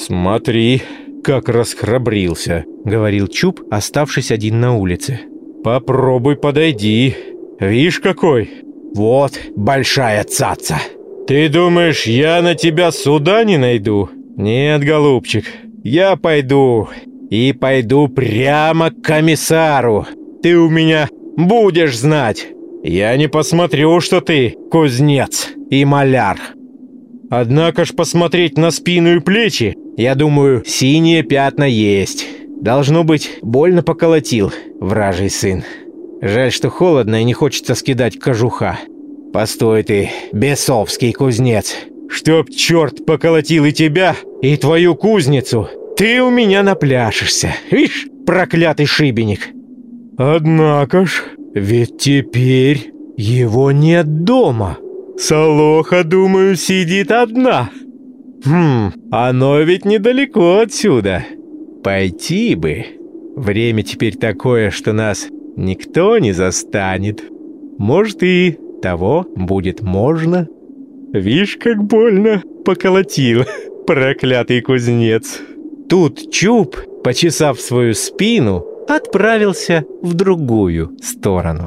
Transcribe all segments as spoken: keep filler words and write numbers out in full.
«Смотри, как расхрабрился», — говорил Чуб, оставшись один на улице. «Попробуй подойди. Вишь какой? Вот большая цаца. Ты думаешь, я на тебя суда не найду? Нет, голубчик, я пойду. И пойду прямо к комиссару. Ты у меня будешь знать. Я не посмотрю, что ты кузнец и маляр. Однако ж посмотреть на спину и плечи, я думаю, синие пятна есть. Должно быть, больно поколотил вражий сын. Жаль, что холодно и не хочется скидать кожуха. Постой ты, бесовский кузнец. Чтоб черт поколотил и тебя, и твою кузницу. Ты у меня напляшешься. Вишь, проклятый шибеник. Однако ж, ведь теперь его нет дома. Солоха, думаю, сидит одна. Хм, оно ведь недалеко отсюда. Пойти бы. Время теперь такое, что нас никто не застанет. Может, и того будет можно. Вишь, как больно поколотил проклятый кузнец. Тут Чуб, почесав свою спину, отправился в другую сторону.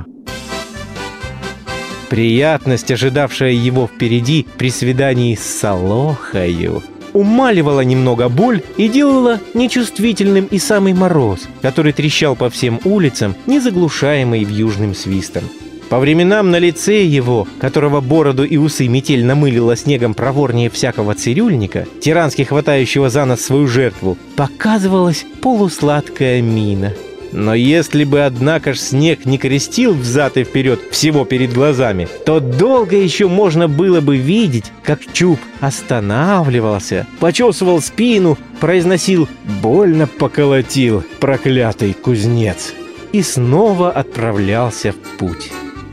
Приятность, ожидавшая его впереди при свидании с Солохою, умаливала немного боль и делала нечувствительным и самый мороз, который трещал по всем улицам, не заглушаемый вьюжным свистом. По временам на лице его, которого бороду и усы метель намылила снегом проворнее всякого цирюльника, тирански хватающего за нос свою жертву, показывалась полусладкая мина. Но если бы, однако ж, снег не крестил взад и вперед всего перед глазами, то долго еще можно было бы видеть, как Чуб останавливался, почесывал спину, произносил «больно поколотил проклятый кузнец» и снова отправлялся в путь.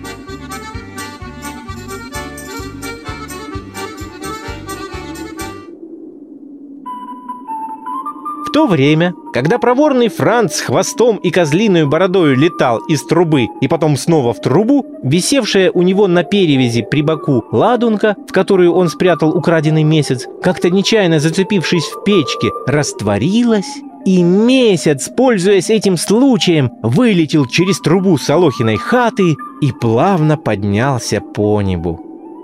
В то время, когда проворный Франц с хвостом и козлиной бородою летал из трубы и потом снова в трубу, висевшая у него на перевязи при боку ладунка, в которую он спрятал украденный месяц, как-то нечаянно зацепившись в печке, растворилась, и месяц, пользуясь этим случаем, вылетел через трубу Солохиной хаты и плавно поднялся по небу.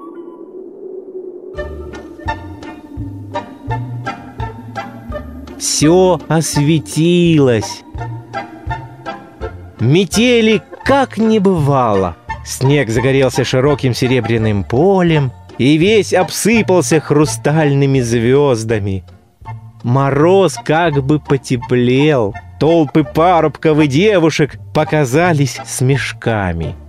Все осветилось. Метели как не бывало. Снег загорелся широким серебряным полем и весь обсыпался хрустальными звездами. Мороз как бы потеплел. Толпы парубков и девушек показались с мешками.